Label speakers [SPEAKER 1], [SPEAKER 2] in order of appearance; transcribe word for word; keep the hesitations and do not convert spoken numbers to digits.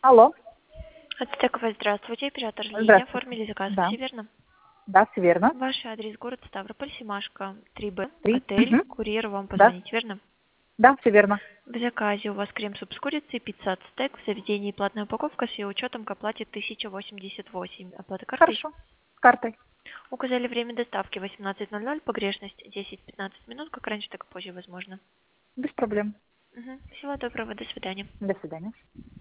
[SPEAKER 1] Алло.
[SPEAKER 2] Ацтекова, здравствуйте. Оператор линии.
[SPEAKER 1] Здравствуйте.
[SPEAKER 2] Оформили заказ.
[SPEAKER 1] Да.
[SPEAKER 2] Все верно?
[SPEAKER 1] Да, все верно.
[SPEAKER 2] Ваш адрес город Ставрополь, Семашко, три Б,
[SPEAKER 1] Три.
[SPEAKER 2] отель,
[SPEAKER 1] Мгм.
[SPEAKER 2] курьер вам
[SPEAKER 1] Да.
[SPEAKER 2] позвонить, верно?
[SPEAKER 1] Да, все верно.
[SPEAKER 2] В заказе у вас крем-суп с курицей, пицца ацтек, в заведении платная упаковка с ее учетом к оплате тысяча восемьдесят восемь. Оплата картой?
[SPEAKER 1] Хорошо. С картой.
[SPEAKER 2] Указали время доставки восемнадцать ноль ноль, погрешность десять-пятнадцать минут, как раньше, так и позже возможно.
[SPEAKER 1] Без проблем.
[SPEAKER 2] Угу. Всего доброго, до свидания.
[SPEAKER 1] До свидания.